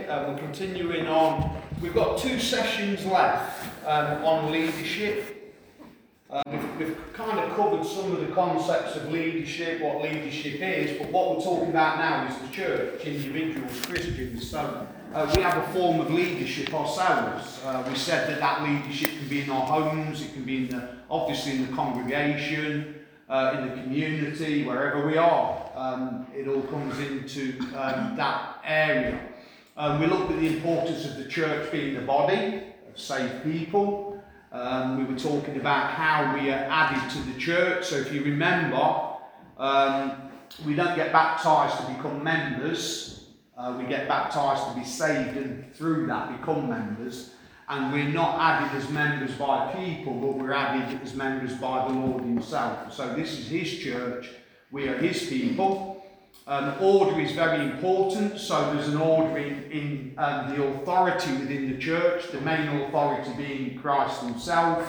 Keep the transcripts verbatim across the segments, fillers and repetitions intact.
morning. Uh, we're continuing on. We've got two sessions left um, on leadership. Um, we've, we've kind of covered some of the concepts of leadership, what leadership is, but what we're talking about now is the church, individuals, Christians. So uh, we have a form of leadership ourselves. Uh, we said that that leadership can be in our homes, it can be in the, obviously in the congregation, uh, in the community, wherever we are. Um, it all comes into um, that area. Um, we looked at the importance of the church being the body of saved people. Um, we were talking about how we are added to the church. So if you remember, um, we don't get baptised to become members. Uh, we get baptised to be saved and through that become members. And we're not added as members by people, but we're added as members by the Lord himself. So this is his church. We are his people. Um, order is very important. So there's an order in, in um, the authority within the church, the main authority being Christ himself.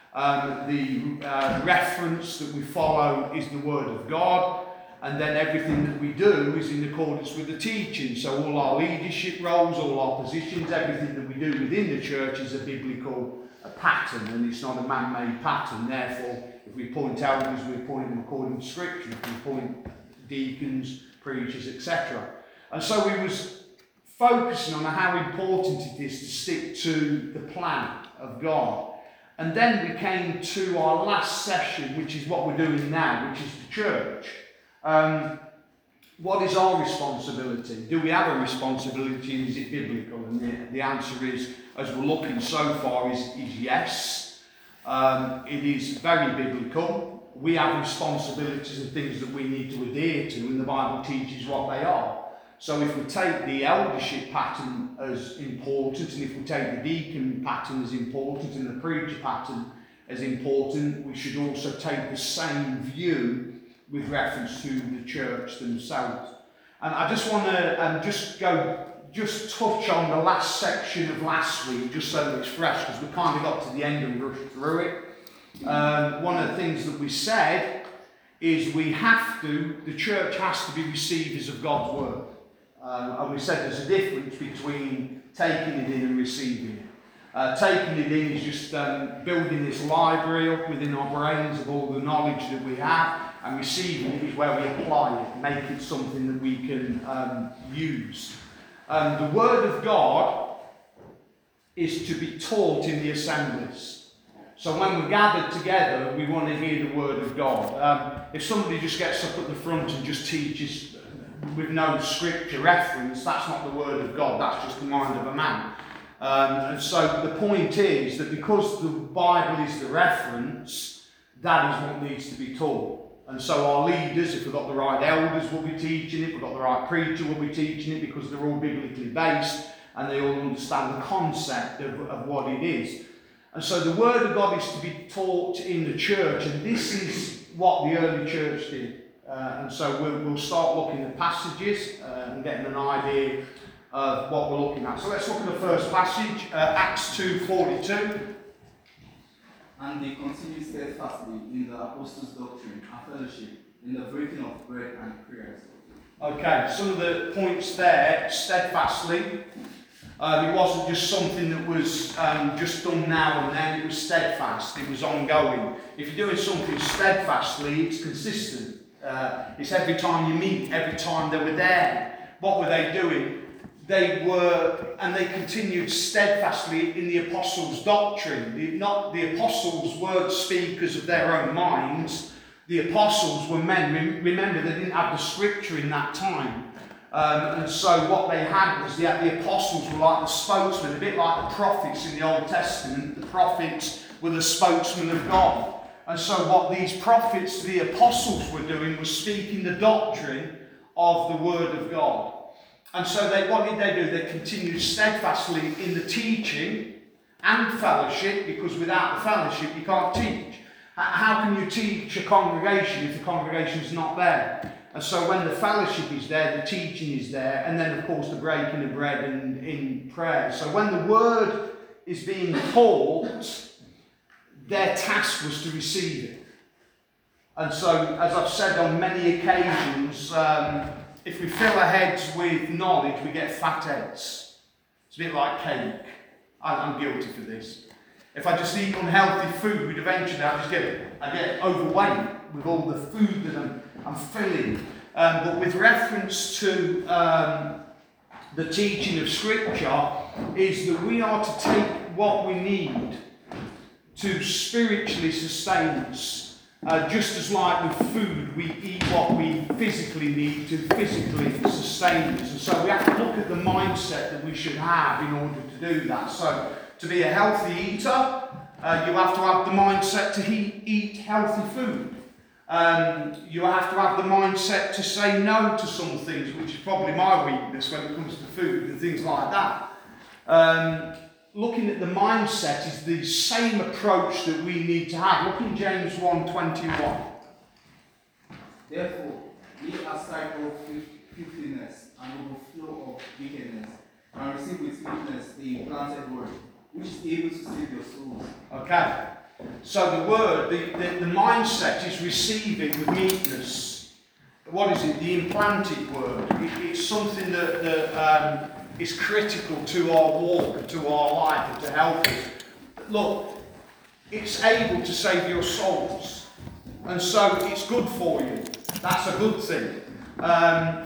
Um, the uh, reference that we follow is the Word of God. And then everything that we do is in accordance with the teaching. So all our leadership roles, all our positions, everything that we do within the church is a biblical a pattern, and it's not a man-made pattern. Therefore, if we appoint elders, we appoint them according to Scripture. If we appoint deacons, preachers, et cetera. And so we was focusing on how important it is to stick to the plan of God. And then we came to our last session, which is what we're doing now, which is the church. Um, what is our responsibility? Do we have a responsibility, and is it biblical? And the, the answer is, as we're looking so far, is, is yes. Um, it is very biblical. We have responsibilities and things that we need to adhere to, and the Bible teaches what they are. So if we take the eldership pattern as important, and if we take the deacon pattern as important, and the preacher pattern as important, we should also take the same view with reference to the church themselves. And I just want to um, just go, just touch on the last section of last week, just so that it's fresh, because we kind of got to the end and rushed through it. Um, one of the things that we said is we have to, the church has to be receivers of God's word. Um, and we said there's a difference between taking it in and receiving it. Uh, taking it in is just um, building this library up within our brains of all the knowledge that we have, and receiving it is where we apply it, make it something that we can um, use. Um, the Word of God is to be taught in the assemblies. So when we're gathered together, we want to hear the Word of God. Um, if somebody just gets up at the front and just teaches with no scripture reference, that's not the Word of God, that's just the mind of a man. Um, and so the point is that because the Bible is the reference, that is what needs to be taught. And so our leaders, if we've got the right elders, will be teaching it, if we've got the right preacher, will be teaching it, because they're all biblically based and they all understand the concept of, of what it is. And so the Word of God is to be taught in the church, and this is what the early church did. Uh, and so we'll, we'll start looking at passages uh, and getting an idea of what we're looking at. So let's look at the first passage, uh, Acts two forty-two. And they continued steadfastly in the apostles' doctrine and fellowship, in the breaking of bread and prayers. Okay, some of the points there, steadfastly. Uh, it wasn't just something that was um, just done now and then, it was steadfast, it was ongoing. If you're doing something steadfastly, it's consistent. Uh, it's every time you meet, every time they were there. What were they doing? They were, and they continued steadfastly in the apostles' doctrine. The, not, the apostles weren't speakers of their own minds. The apostles were men. Remember, they didn't have the scripture in that time. Um, and so what they had was the, the apostles were like the spokesmen, a bit like the prophets in the Old Testament. The prophets were the spokesmen of God. And so what these prophets, the apostles, were doing was speaking the doctrine of the Word of God. And so they, what did they do? They continued steadfastly in the teaching and fellowship, because without the fellowship you can't teach. How can you teach a congregation if the congregation is not there? And so when the fellowship is there, the teaching is there, and then of course the breaking of bread and in prayer. So when the word is being taught, their task was to receive it. And so, as I've said on many occasions, um, if we fill our heads with knowledge, we get fat heads. It's a bit like cake. I, I'm guilty for this. If I just eat unhealthy food, eventually I just get I get overweight with all the food that I'm, I'm filling. Um, but with reference to um, the teaching of Scripture, is that we are to take what we need to spiritually sustain us. Uh, just as like with food, we eat what we physically need to physically sustain us. And so we have to look at the mindset that we should have in order to do that. So to be a healthy eater, uh, you have to have the mindset to he- eat healthy food. Um, you have to have the mindset to say no to some things, which is probably my weakness when it comes to food and things like that. Um, looking at the mindset is the same approach that we need to have. Look in James one twenty-one. Therefore, lay aside all filthiness and overflow of wickedness, and receive with meekness the implanted word, which is able to save your souls. Okay. So the word, the, the, the mindset is receiving with meekness. What is it? The implanted word. It, it's something that, that um, is critical to our walk and to our life and to help us. Look, it's able to save your souls. And so it's good for you. That's a good thing. Um,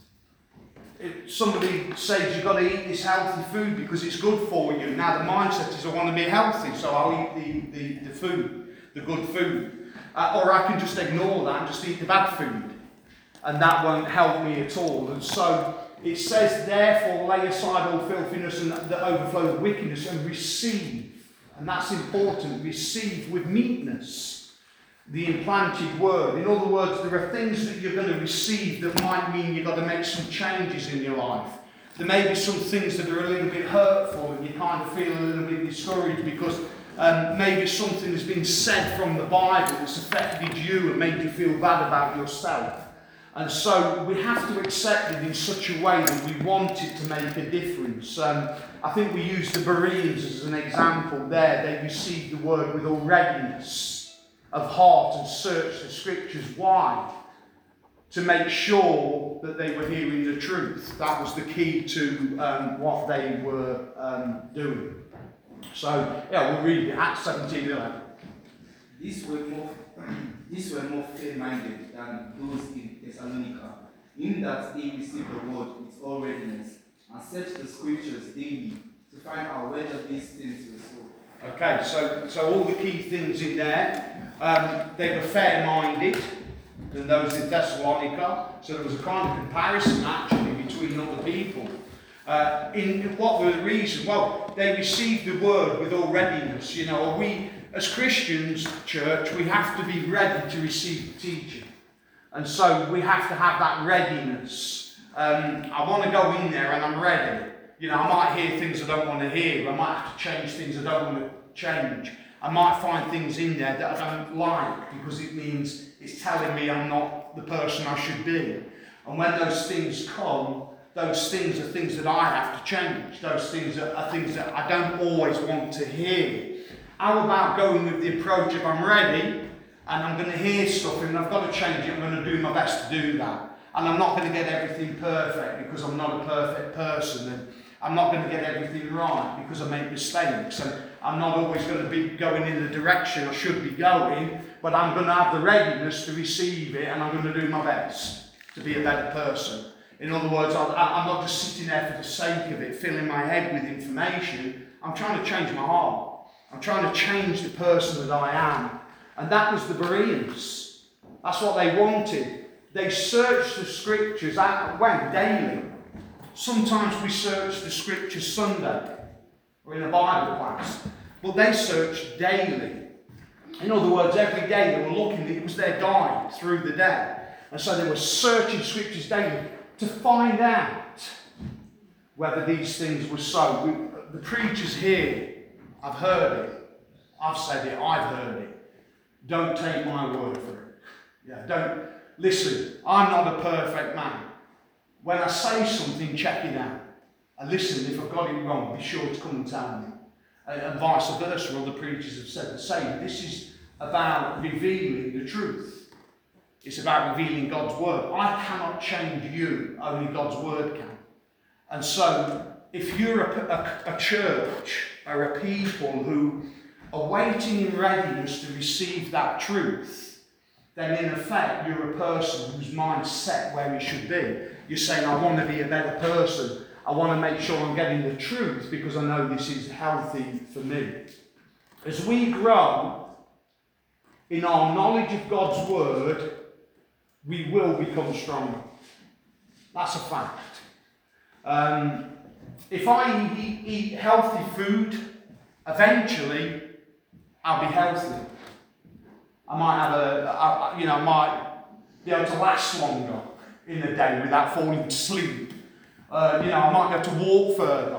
if somebody says you've got to eat this healthy food because it's good for you. Now the mindset is I want to be healthy, so I'll eat the, the, the food, the good food. Uh, or I can just ignore that and just eat the bad food. And that won't help me at all. And so it says, therefore, lay aside all filthiness and the overflow of wickedness and receive. And that's important. Receive with meekness the implanted word. In other words, there are things that you're going to receive that might mean you've got to make some changes in your life. There may be some things that are a little bit hurtful and you kind of feel a little bit discouraged because um, maybe something has been said from the Bible that's affected you and made you feel bad about yourself. And so we have to accept it in such a way that we want it to make a difference. Um, I think we use the Bereans as an example there. They received the word with all readiness of heart and searched the Scriptures. Why? To make sure that they were hearing the truth. That was the key to um, what they were um, doing. So, yeah, we'll read it. Acts seventeen eleven. These were more, these were more fair-minded than those in Thessalonica, in that they received the word with all readiness, and searched the Scriptures daily to find out whether these things were so. Okay, so, so all the key things in there. Um, they were fair-minded than those in Thessalonica, so there was a kind of comparison actually between other people. Uh, in what were the reasons? Well, they received the word with all readiness. You know, we as Christians, church, we have to be ready to receive the teaching, and so we have to have that readiness. Um, I want to go in there and I'm ready. You know, I might hear things I don't want to hear. I might have to change things I don't want to change. I might find things in there that I don't like because it means it's telling me I'm not the person I should be. And when those things come, those things are things that I have to change. Those things are, are things that I don't always want to hear. How about going with the approach of I'm ready and I'm going to hear stuff and I've got to change it, I'm going to do my best to do that. And I'm not going to get everything perfect because I'm not a perfect person. And I'm not going to get everything right because I make mistakes. And I'm not always going to be going in the direction I should be going, but I'm going to have the readiness to receive it and I'm going to do my best to be a better person. In other words, I'm not just sitting there for the sake of it, filling my head with information. I'm trying to change my heart. I'm trying to change the person that I am. And that was the Bereans. That's what they wanted. They searched the Scriptures out when? Daily. Sometimes we search the Scriptures Sunday or in a Bible class, but they searched daily. In other words, every day they were looking, it was their guide through the day. And so they were searching Scriptures daily to find out whether these things were so. We, the preachers here, I've heard it, I've said it, I've heard it. Don't take my word for it. Yeah, don't listen. I'm not a perfect man. When I say something, check it out. And listen, if I've got it wrong, be sure to come and tell me. And, and vice versa, other preachers have said the same. This is about revealing the truth. It's about revealing God's word. I cannot change you, only God's word can. And so, if you're a, a, a church or a people who are waiting in readiness to receive that truth, then in effect you're a person whose mind's set where it should be. You're saying, I want to be a better person. I want to make sure I'm getting the truth because I know this is healthy for me. As we grow in our knowledge of God's word, we will become stronger. That's a fact. Um, if I eat, eat healthy food, eventually I'll be healthy. I might have a, a, you know, I might be able to last longer in the day without falling asleep. Uh, you know, I might be able to walk further.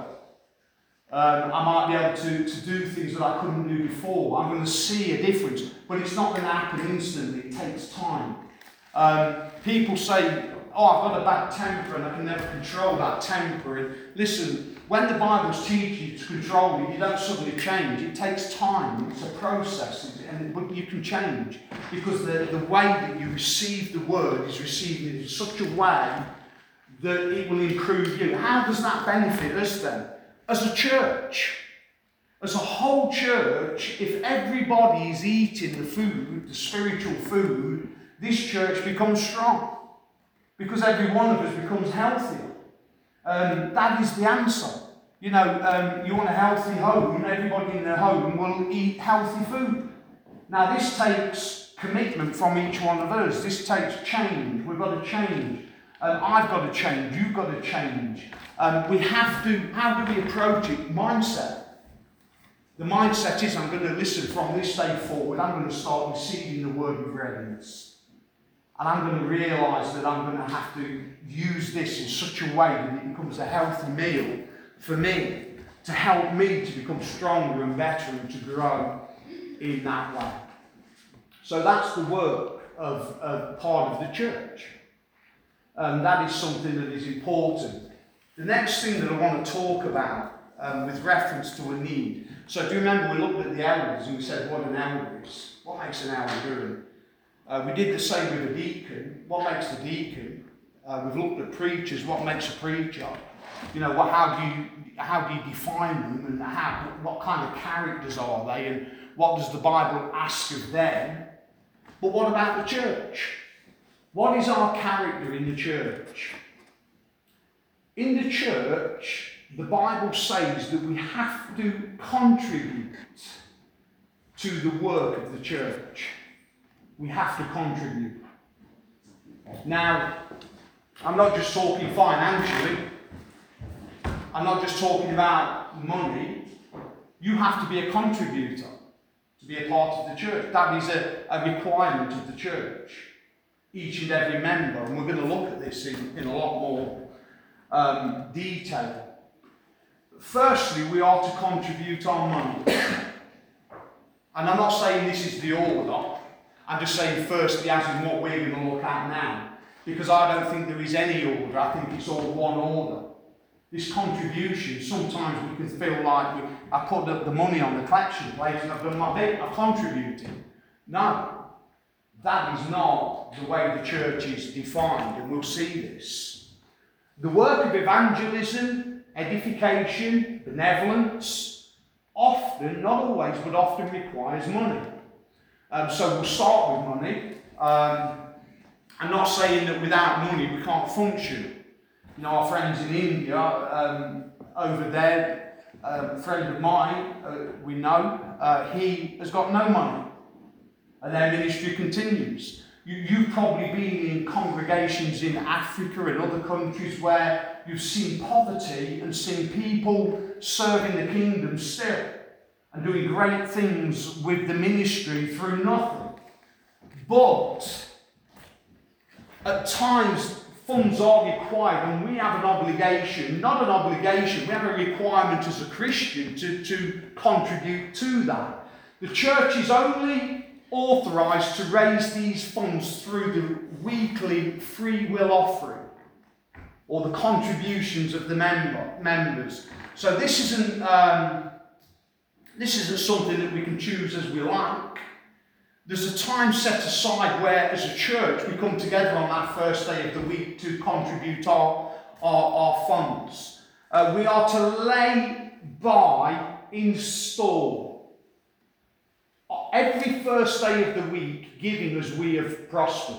Um, I might be able to, to do things that I couldn't do before. I'm going to see a difference, but it's not going to happen instantly. It takes time. Um, people say, oh, I've got a bad temper and I can never control that temper. And listen, when the Bible's teaching you to control it, you don't suddenly change. It takes time. It's a process, and, but you can change because the, the way that you receive the word is received in such a way that it will improve you. How does that benefit us then? As a church, as a whole church, if everybody is eating the food, the spiritual food, this church becomes strong. Because every one of us becomes healthier. Um, that is the answer. You know, um, you want a healthy home, everybody in their home will eat healthy food. Now this takes commitment from each one of us. This takes change. We've got to change. Um, I've got to change. You've got to change. Um, we have to, how do we approach it? Mindset. The mindset is, I'm going to listen from this day forward. I'm going to start receiving the word with readiness. And I'm going to realise that I'm going to have to use this in such a way that it becomes a healthy meal for me, to help me to become stronger and better and to grow in that way. So that's the work of, of part of the church. Um, that is something that is important. The next thing that I want to talk about um, with reference to a need. So do you remember we looked at the elders and we said what an elder is? What makes an elder doing? Uh, we did the same with a deacon. What makes the deacon? Uh, we've looked at preachers. What makes a preacher? You know, what, how do you how do you define them, and how, what kind of characters are they, and what does the Bible ask of them? But what about the church? What is our character in the church? In the church, the Bible says that we have to contribute to the work of the church. We have to contribute. Now, I'm not just talking financially. I'm not just talking about money. You have to be a contributor to be a part of the church. That is a, a requirement of the church. Each and every member, and we're going to look at this in, in a lot more um, detail. Firstly, we are to contribute our money. And I'm not saying this is the order. I'm just saying firstly, as in what we're going to look at now. Because I don't think there is any order. I think it's all one order. This contribution, sometimes we can feel like we, I put the, the money on the collection plate and I've done my bit, I've contributed. No, that is not the way the church is defined, and we'll see this. The work of evangelism, edification, benevolence, often, not always, but often requires money. Um, so we'll start with money. Um, I'm not saying that without money we can't function. You know, our friends in India, um, over there, um, a friend of mine, uh, we know, uh, he has got no money. And their ministry continues. You, you've probably been in congregations in Africa and other countries where you've seen poverty and seen people serving the kingdom still and doing great things with the ministry through nothing. But at times, funds are required, and we have an obligation, not an obligation, we have a requirement as a Christian to, to contribute to that. The church is only authorised to raise these funds through the weekly free will offering, or the contributions of the member, members. So this isn't, um, this isn't something that we can choose as we like. There's a time set aside where, as a church, we come together on that first day of the week to contribute our, our, our funds. Uh, we are to lay by in store. Every first day of the week, giving as we have prospered.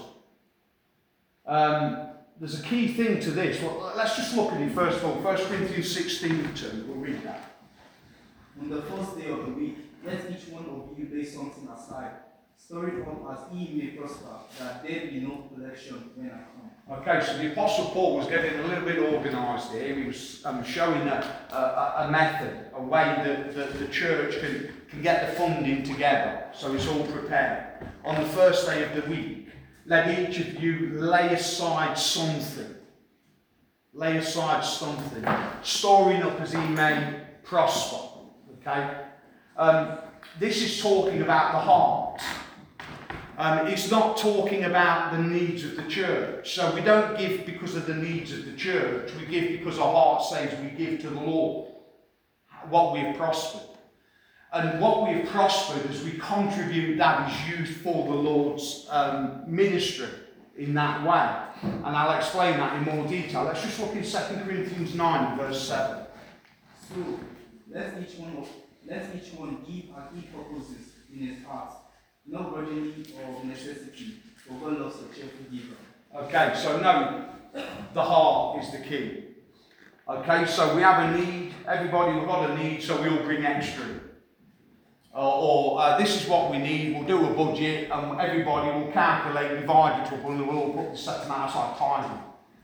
Um, there's a key thing to this. Well, let's just look at it first of all. First Corinthians sixteen two. We'll read that. On the first day of the week, let each one of you lay something aside, store it up as ye may prosper, that there be no collection when I come. Okay, so the Apostle Paul was getting a little bit organised here. He was um, showing a, a, a method, a way that, that the church can, can get the funding together, so it's all prepared. On the first day of the week, let each of you lay aside something. Lay aside something. Storing up as he may prosper. Okay? Um, this is talking about the heart. Um, it's not talking about the needs of the church. So we don't give because of the needs of the church. We give because our heart says we give to the Lord what we have prospered. And what we have prospered as we contribute, that is used for the Lord's um, ministry in that way. And I'll explain that in more detail. Let's just look in Second Corinthians nine, verse seven. So let each one of, let each one give as he purposes in his heart, not grudgingly or of necessity, for God loves a cheerful giver. Okay, so no, the heart is the key. Okay, so we have a need, everybody, we've got a need, so we all bring extra. Or, or uh, this is what we need, we'll do a budget, and everybody will calculate, divide it up, and we'll all put the set amount aside tithing.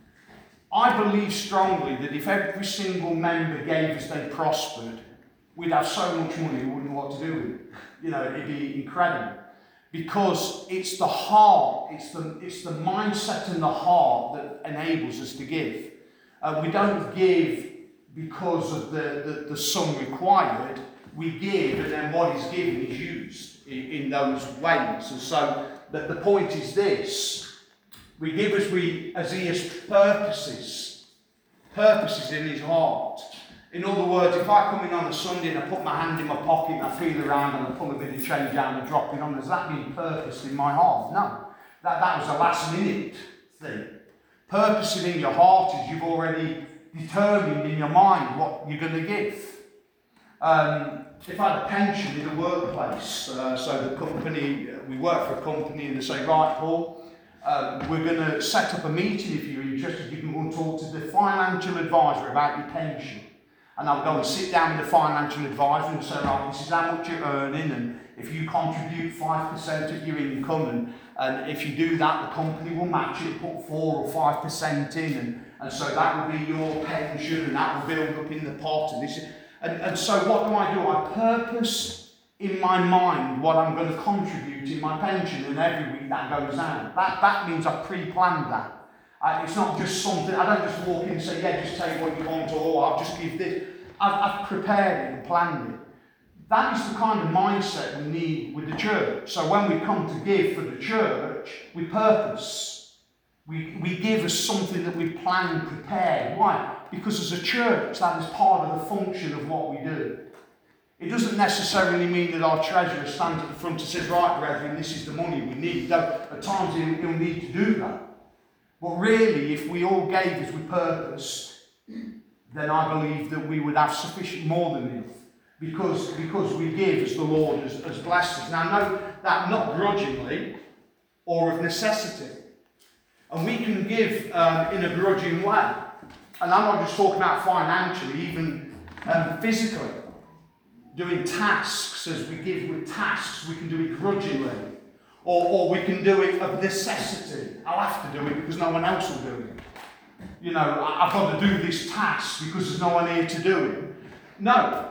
I believe strongly that if every single member gave as they prospered, we'd have so much money we wouldn't know what to do with it. You know, it'd be incredible. Because it's the heart, it's the, it's the mindset and the heart that enables us to give. Uh, we don't give because of the, the, the sum required. We give, and then what is given is used in, in those ways. And so the, the point is this: we give as we as he has purposes, purposes in his heart. In other words, if I come in on a Sunday and I put my hand in my pocket and I feel around and I pull a bit of change out and drop it on, does that mean purpose in my heart? No. That, that was a last minute thing. Purposing in your heart is you've already determined in your mind what you're going to give. Um, if I had a pension in a workplace, uh, so the company, we work for a company and they say, right, Paul, uh, we're going to set up a meeting if you're interested. You can go and talk to the financial advisor about your pension. And I'll go and sit down with the financial advisor and say, right, this is how much you're earning, and if you contribute five percent of your income, and, and if you do that, the company will match it, put four or five percent in, and, and so that will be your pension, and that will build up in the pot. And, this is, and, and so what do I do? I purpose in my mind what I'm going to contribute in my pension, and every week that goes out. That, that means I've pre-planned that. Uh, it's not just something, I don't just walk in and say, yeah, just take what you want, or I'll just give this. I've, I've prepared it and planned it. That is the kind of mindset we need with the church. So when we come to give for the church, we purpose. We, we give as something that we plan and prepared. Why? Because as a church, that is part of the function of what we do. It doesn't necessarily mean that our treasurer stands at the front and says, right, brethren, this is the money we need. Though at times he'll, he'll need to do that. But really, if we all gave as we purpose, then I believe that we would have sufficient more than enough. Because, because we give as the Lord has, has blessed us. Now, note that not grudgingly or of necessity. And we can give um, in a grudging way. And I'm not just talking about financially, even um, physically. Doing tasks, as we give with tasks, we can do it grudgingly. Or, or we can do it of necessity. I'll have to do it because no one else will do it. You know, I've got to do this task because there's no one here to do it. No.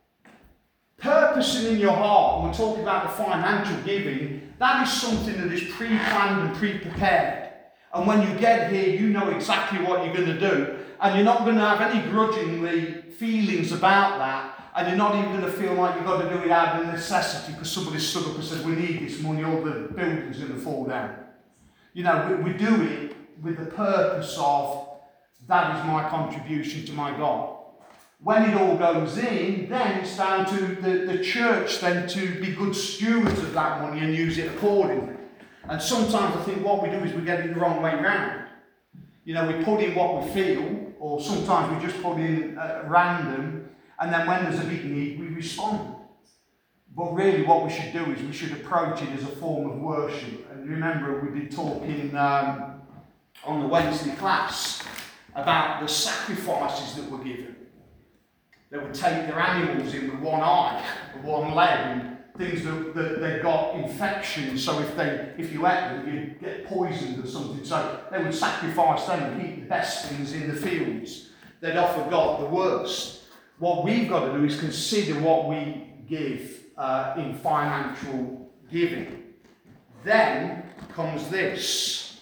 Purposing in your heart, when we're talking about the financial giving, that is something that is pre-planned and pre-prepared. And when you get here, you know exactly what you're going to do. And you're not going to have any grudgingly feelings about that. And you're not even going to feel like you've got to do it out of necessity because somebody stood up and said, we need this money, or the building's going to fall down. You know, we, we do it with the purpose of, that is my contribution to my God. When it all goes in, then it's down to the, the church then to be good stewards of that money and use it accordingly. And sometimes I think what we do is we get it the wrong way round. You know, we put in what we feel, or sometimes we just put in uh, random, and then when there's a big need, we respond. But really what we should do is we should approach it as a form of worship. And remember, we've been talking um, on the Wednesday class about the sacrifices that were given. They would take their animals in with one eye, with one leg, and things that, that they got infections. So if they, if you ate them, you'd get poisoned or something. So they would sacrifice them and keep the best things in the fields. They'd offer God the worst. What we've got to do is consider what we give uh, in financial giving. Then comes this.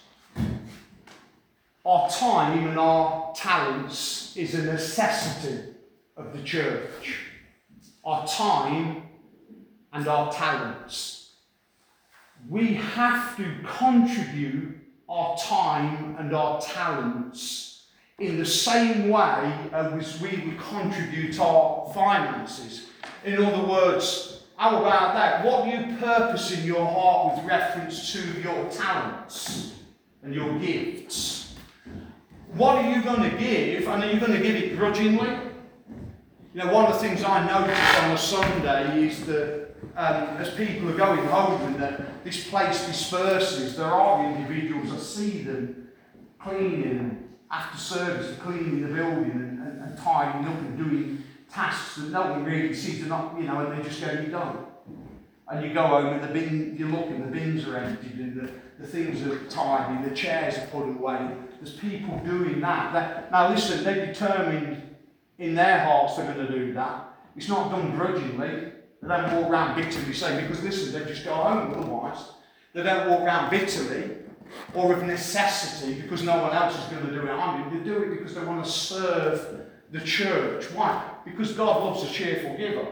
Our time and our talents is a necessity of the church. Our time and our talents. We have to contribute our time and our talents in the same way as we would contribute our finances. In other words, how about that? What do you purpose in your heart with reference to your talents and your gifts? What are you going to give, and are you going to give it grudgingly? You know, one of the things I notice on a Sunday is that um, as people are going home and that this place disperses, there are individuals, I see them cleaning after service, cleaning the building and, and, and tidying up and doing tasks that no one really sees, they're not, you know, and they just get it done. And you go home and the bin, you look and the bins are emptied and the, the things are tidy, the chairs are put away. There's people doing that. that now listen, they're determined in their hearts they're going to do that. It's not done grudgingly. They don't walk around bitterly saying, because listen, they just go home otherwise. They don't walk around bitterly or of necessity because no one else is going to do it. I mean, they do it because they want to serve the church. Why? Because God loves a cheerful giver.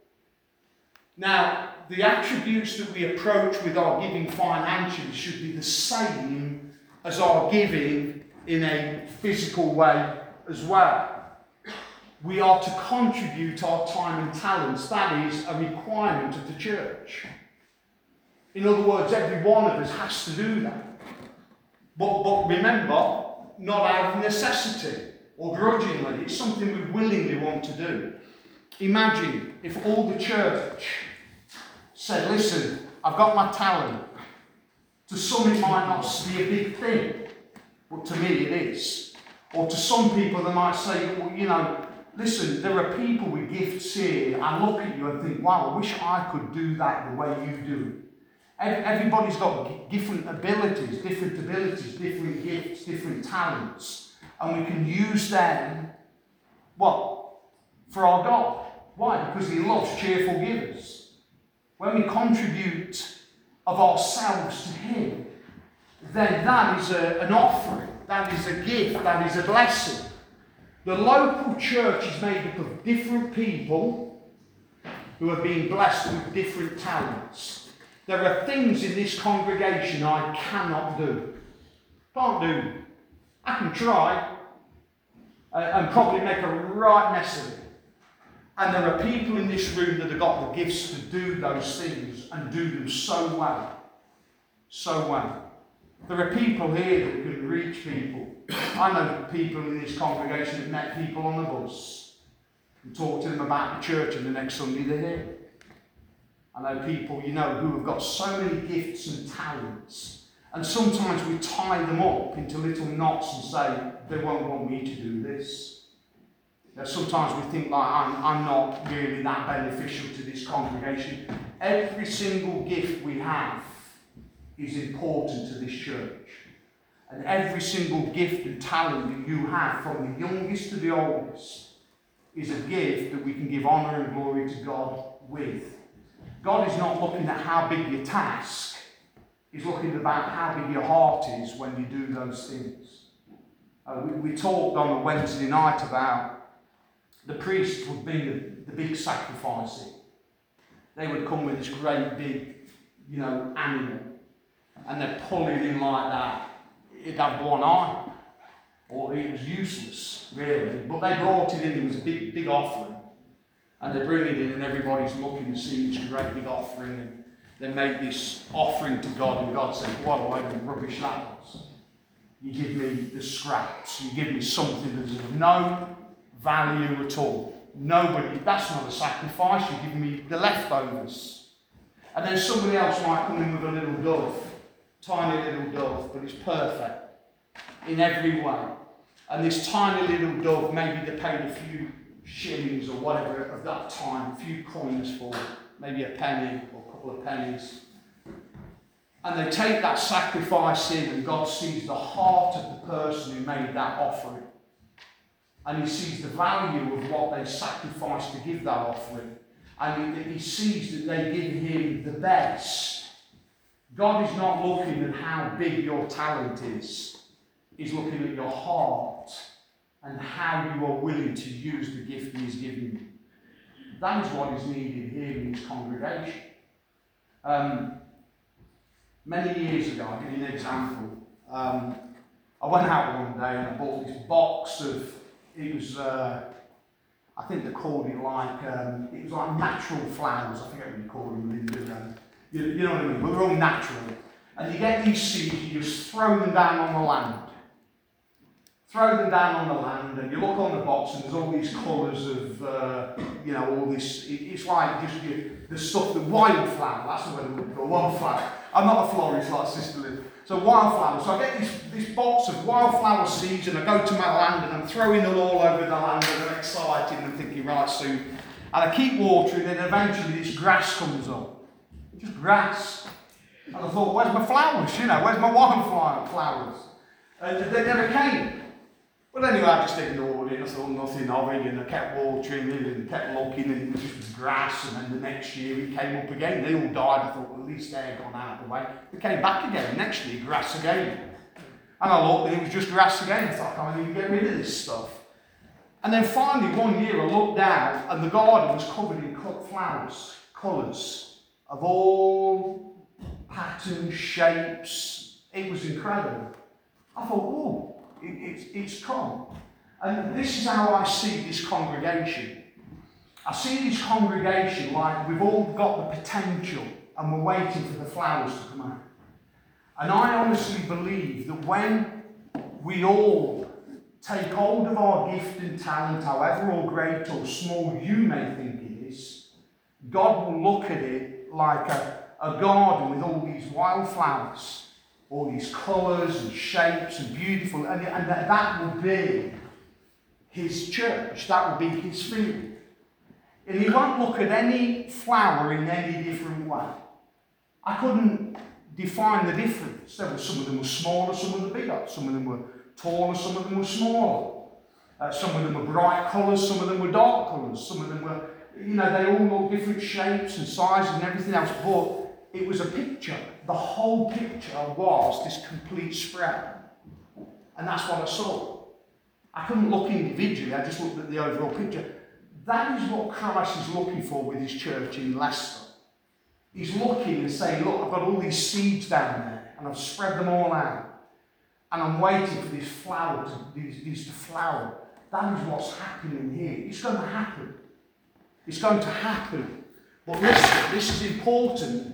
Now, the attributes that we approach with our giving financially should be the same as our giving in a physical way as well. We are to contribute our time and talents. That is a requirement of the church. In other words, every one of us has to do that. But, but remember, not out of necessity or grudgingly. It's something we willingly want to do. Imagine if all the church said, listen, I've got my talent. To some it might not be a big thing, but to me it is. Or to some people they might say, well, you know, listen, there are people with gifts here. I look at you and think, wow, I wish I could do that the way you do. Everybody's got different abilities, different abilities, different gifts, different talents. And we can use them, what? For our God. Why? Because He loves cheerful givers. When we contribute of ourselves to Him, then that is a, an offering, that is a gift, that is a blessing. The local church is made up of different people who have been blessed with different talents. There are things in this congregation I cannot do. Can't do. I can try uh, and probably make a right mess of it. And there are people in this room that have got the gifts to do those things and do them so well. So well. There are people here that can reach people. I know people in this congregation that met people on the bus and talked to them about the church, and the next Sunday they're here. I know people, you know, who have got so many gifts and talents, and sometimes we tie them up into little knots and say, they won't want me to do this. Now, sometimes we think like, I'm, I'm not really that beneficial to this congregation. Every single gift we have is important to this church. And every single gift and talent that you have, from the youngest to the oldest, is a gift that we can give honour and glory to God with. God is not looking at how big your task, He's looking about how big your heart is when you do those things. Uh, we, we talked on a Wednesday night about the priest would be the, the big sacrificing. They would come with this great big, you know, animal, and they'd pull it in like that. It'd have one eye, or it was useless, really. But they brought it in, it was a big, big offering. And they bring it in, and everybody's looking to see this great big offering. And they make this offering to God, and God said, what a load of rubbish that was. you give me the scraps, you give me something that is of no value at all. Nobody, that's not a sacrifice, you give me the leftovers. And then somebody else might come in with a little dove, tiny little dove, but it's perfect in every way. And this tiny little dove, maybe they paid a few shillings or whatever of that time, a few coins for, maybe a penny or a couple of pennies. And they take that sacrifice in, and God sees the heart of the person who made that offering. And he sees the value of what they sacrificed to give that offering. And he, he sees that they give him the best. God is not looking at how big your talent is. He's looking at your heart and how you are willing to use the gift he has given you. That is what is needed here in this congregation. Um, many years ago, I'll give you an example. Um, I went out one day and I bought this box of, it was, uh, I think they called it like, um, it was like natural flowers. I forget what you call them, Linda. You, you know what I mean? But they're all natural. And you get these seeds, you just throw them down on the land. Throw them down on the land, and you look on the box, and there's all these colours of, uh, you know, all this. It, it's like just you, the stuff, the wildflower. That's the word we call wildflower. I'm not a florist like Sister Liz. So wildflower. So I get this this box of wildflower seeds, and I go to my land, and I'm throwing them all over the land, and I'm excited, and I'm thinking, right, soon. And I keep watering, and eventually this grass comes up. Just grass. And I thought, where's my flowers? You know, where's my wildflower flowers? And they never came. Well, anyway, I just ignored it. I thought nothing of it, and I kept watering it and kept looking, and it was just grass. And then the next year it came up again. They all died. I thought, well, at least they're gone out of the way. They came back again. Next year, grass again. And I looked, and it was just grass again. I thought, I can't even get rid of this stuff. And then finally, one year, I looked down, and the garden was covered in cut flowers, colours of all patterns, shapes. It was incredible. I thought, oh. It, it's, it's come. And this is how I see this congregation. I see this congregation like we've all got the potential and we're waiting for the flowers to come out. And I honestly believe that when we all take hold of our gift and talent, however or great or small you may think it is, God will look at it like a, a garden with all these wildflowers. All these colours and shapes and beautiful, and, and that, that will be his church, that will be his field. And he won't look at any flower in any different way. I couldn't define the difference. There were, some of them were smaller, some of them were bigger, some of them were taller, some of them were smaller. Uh, some of them were bright colours, some of them were dark colours, some of them were, you know, they all look different shapes and sizes and everything else, but it was a picture. The whole picture was this complete spread. And that's what I saw. I couldn't look individually, I just looked at the overall picture. That is what Christ is looking for with his church in Leicester. He's looking and saying, look, I've got all these seeds down there, and I've spread them all out. And I'm waiting for this flower, to, these, these to flower. That is what's happening here. It's going to happen. It's going to happen. But listen, this is important.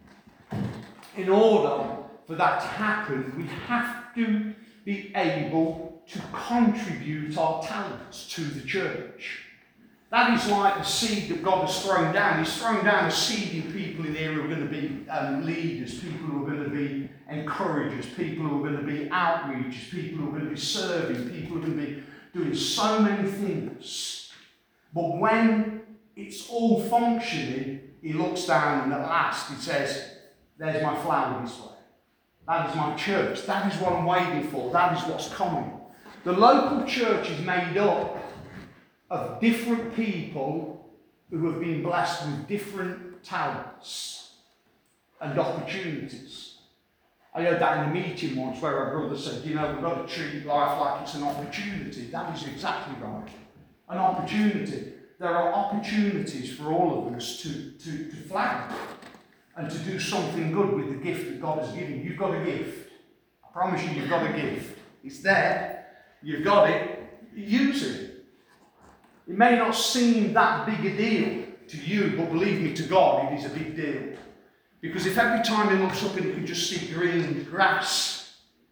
In order for that to happen, we have to be able to contribute our talents to the church. That is like the seed that God has thrown down. He's thrown down a seed in people in here who are going to be um, leaders, people who are going to be encouragers, people who are going to be outreachers, people who are going to be serving, people who are going to be doing so many things. But when it's all functioning, he looks down and at last he says, there's my flower this way. That is my church. That is what I'm waiting for. That is what's coming. The local church is made up of different people who have been blessed with different talents and opportunities. I heard that in a meeting once where a brother said, you know, we've got to treat life like it's an opportunity. That is exactly right. An opportunity. There are opportunities for all of us to, to, to flower. And to do something good with the gift that God has given you. You've got a gift. I promise you, you've got a gift. It's there. You've got it. Use it. It may not seem that big a deal to you, but believe me, to God, it is a big deal. Because if every time he looks up and he can just see green grass,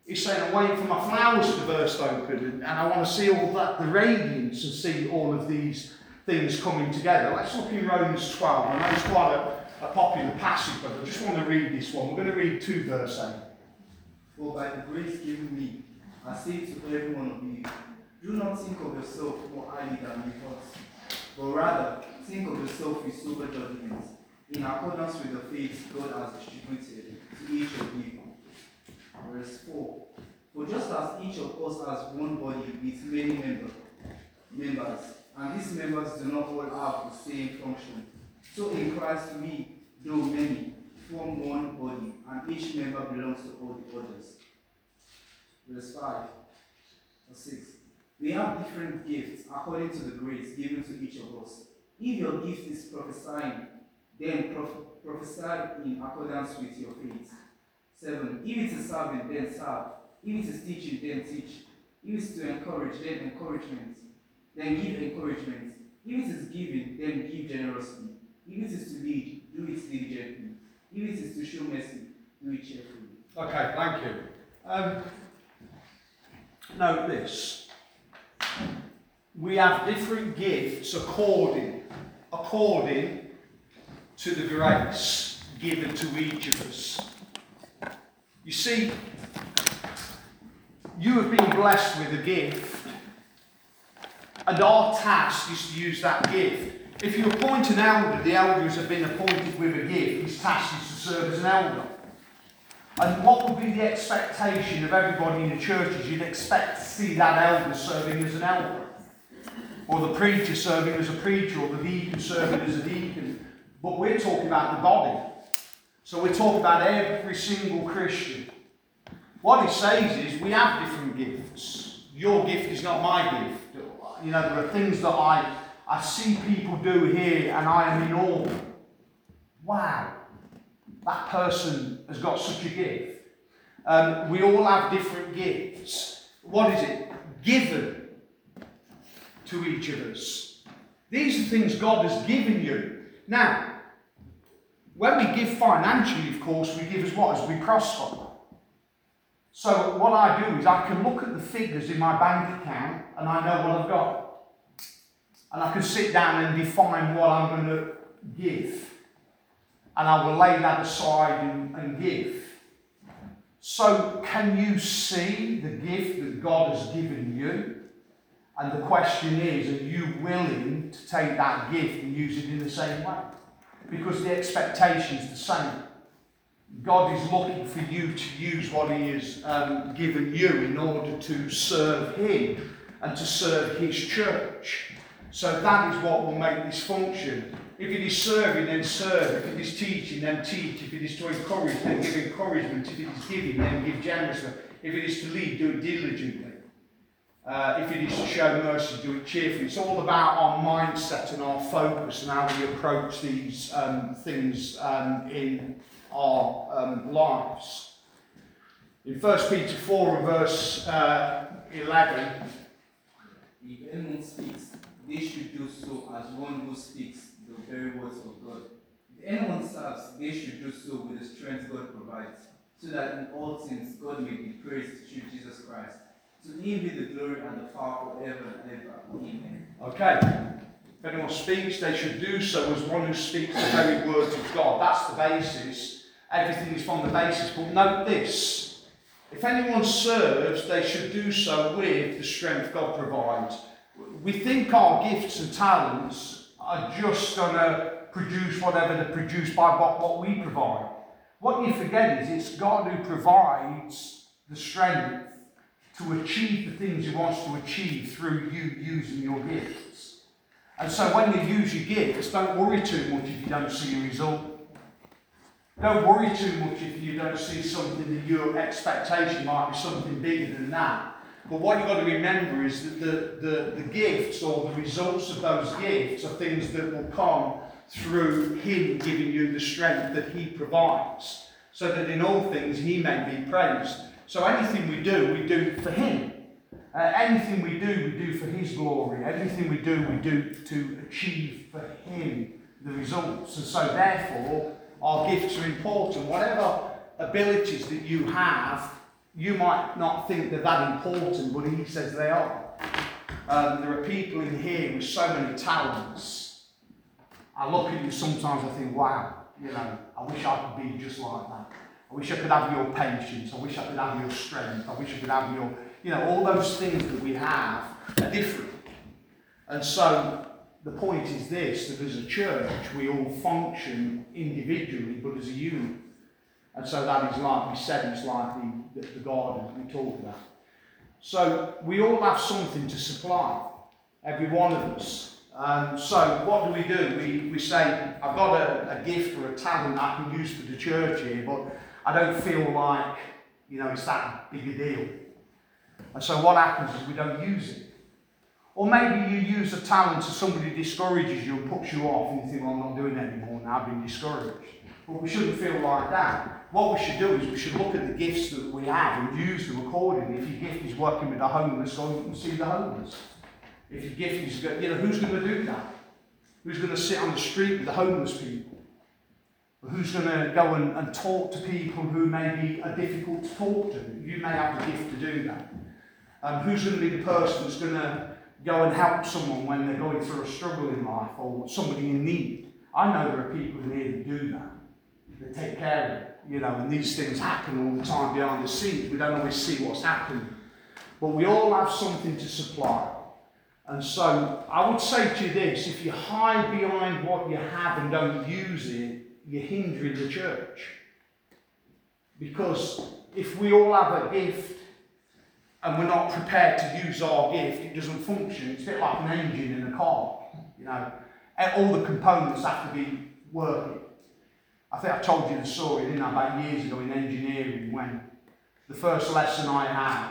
He's saying, I'm waiting for my flowers to burst open, and, and I want to see all that, the radiance, and see all of these things coming together. Let's look in Romans twelve. I know it's quite a, a popular passage, but I just want to read this one. We're going to read two verse eight. For by the grace given me, I say to every one of you, do not think of yourself more highly than you ought, but rather think of yourself with sober judgment, in accordance with the faith God has distributed to each of you. Verse four. For just as each of us has one body with many member, members, and these members do not all have the same function, so in Christ we, though many, form one body, and each member belongs to all the others. Verse five or six. We have different gifts according to the grace given to each of us. If your gift is prophesying, then prof- prophesy in accordance with your faith. seven. If it is serving, then serve. If it is teaching, then teach. If it is to encourage, then encouragement. Then give encouragement. If it is giving, then give generously. If it is to lead, do it diligently. If it is to show mercy, do it cheerfully. Okay, thank you. Um, note this. We have different gifts according, according to the grace given to each of us. You see, you have been blessed with a gift, and our task is to use that gift. If you appoint an elder, the elders have been appointed with a gift. His task is to serve as an elder. And what would be the expectation of everybody in the churches? You'd expect to see that elder serving as an elder, or the preacher serving as a preacher, or the deacon serving as a deacon. But we're talking about the body. So we're talking about every single Christian. What it says is we have different gifts. Your gift is not my gift. You know, there are things that I, I see people do here and I am in awe. Wow, that person has got such a gift. Um, we all have different gifts. What is it? Given to each of us. These are things God has given you. Now, when we give financially, of course, we give as what? As we prosper. So what I do is I can look at the figures in my bank account and I know what I've got. And I can sit down and define what I'm going to give. And I will lay that aside and, and give. So can you see the gift that God has given you? And the question is, are you willing to take that gift and use it in the same way? Because the expectation is the same. God is looking for you to use what He has um, given you in order to serve Him and to serve His church. So that is what will make this function. If it is serving, then serve. If it is teaching, then teach. If it is to encourage, then give encouragement. If it is giving, then give generously. If it is to lead, do it diligently. Uh, if it is to show mercy, do it cheerfully. It's all about our mindset and our focus and how we approach these um, things um, in our um, lives. In First Peter four and verse uh, eleven, if anyone speaks, they should do so as one who speaks the very words of God. If anyone serves, they should do so with the strength God provides, so that in all things God may be praised through Jesus Christ. To Him be the glory and the power forever and ever. Amen. Okay. If anyone speaks, they should do so as one who speaks the very words of God. That's the basis. Everything is from the basis. But note this. If anyone serves, they should do so with the strength God provides. We think our gifts and talents are just going to produce whatever they're produced by what, what we provide. What you forget is it's God who provides the strength to achieve the things He wants to achieve through you using your gifts. And so when you use your gifts, don't worry too much if you don't see a result. Don't worry too much if you don't see something that your expectation might be something bigger than that. But what you've got to remember is that the, the, the gifts or the results of those gifts are things that will come through Him giving you the strength that He provides, so that in all things He may be praised. So anything we do, we do for Him. Uh, anything we do, we do for His glory. Everything we do, we do to achieve for Him the results. And so therefore, our gifts are important. Whatever abilities that you have, you might not think they're that important, but he says they are. Um, there are people in here with so many talents. I look at you sometimes, I think, wow, you know, I wish I could be just like that. I wish I could have your patience. I wish I could have your strength. I wish I could have your, you know, all those things that we have are different. And so the point is this, that as a church, we all function individually, but as a unit. And so that is like we said, it's like the, the, the garden we talked about. So we all have something to supply, every one of us. Um, so what do we do? We, we say, I've got a, a gift or a talent I can use for the church here, but I don't feel like, you know, it's that big a deal. And so what happens is we don't use it. Or maybe you use a talent so somebody discourages you and puts you off and you think, well, I'm not doing it anymore now, I've been discouraged. But we shouldn't feel like that. What we should do is we should look at the gifts that we have and use them accordingly. If your gift is working with the homeless, go and see the homeless. If your gift is, you know, who's going to do that? Who's going to sit on the street with the homeless people? Who's going to go and, and talk to people who maybe are difficult to talk to? You may have the gift to do that. Um, who's going to be the person that's going to go and help someone when they're going through a struggle in life or somebody in need? I know there are people in here that do that. They take care of it, you know, and these things happen all the time behind the scenes. We don't always see what's happening. But we all have something to supply. And so I would say to you this, if you hide behind what you have and don't use it, you're hindering the church. Because if we all have a gift and we're not prepared to use our gift, it doesn't function. It's a bit like an engine in a car. You know, all the components have to be working. I think I told you the story, didn't I, about years ago in engineering when the first lesson I had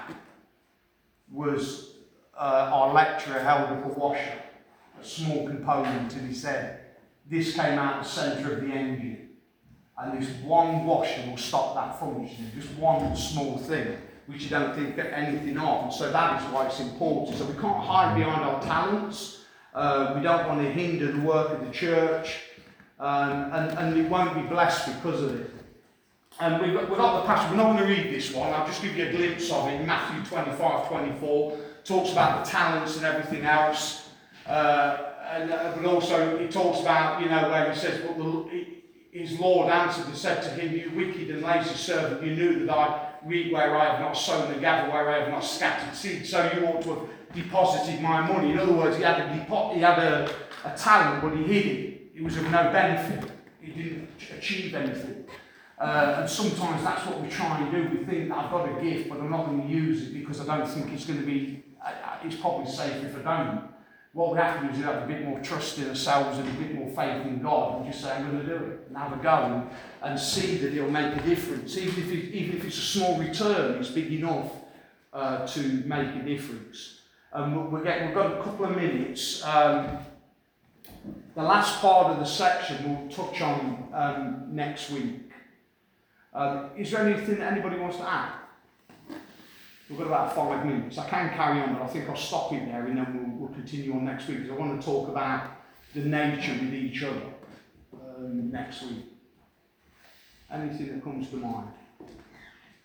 was uh, our lecturer held up a washer, a small component, and he said, this came out the centre of the engine, and this one washer will stop that functioning, just one small thing, which you don't think anything of, and so that is why it's important. So we can't hide behind our talents, uh, we don't want to hinder the work of the church, um, and, and we won't be blessed because of it. And we've got, we've got the passage, we're not going to read this one, I'll just give you a glimpse of it. Matthew twenty-five, twenty-four talks about the talents and everything else, uh, and, uh, but also it talks about, you know, where he says, but the, his Lord answered and said to him, you wicked and lazy servant, you knew that I reap where I have not sown and gather where I have not scattered seed, so you ought to have deposited my money. In other words, he had a, depo- he had a, a talent, but he hid it. It was of no benefit. He didn't achieve anything. Uh, and sometimes that's what we try and do. We think that I've got a gift, but I'm not going to use it because I don't think it's going to be, uh, it's probably safe if I don't. What we have to do is have a bit more trust in ourselves and a bit more faith in God and just say, I'm going to do it and have a go and, and see that it'll make a difference. Even if, it, even if it's a small return, it's big enough uh, to make a difference. Um, we'll get, we've got a couple of minutes. Um, the last part of the section we'll touch on um, next week. Um, is there anything that anybody wants to add? We've got about five minutes. I can carry on, but I think I'll stop it there and then we'll, we'll continue on next week because I want to talk about the nature with each other um, next week. Anything that comes to mind?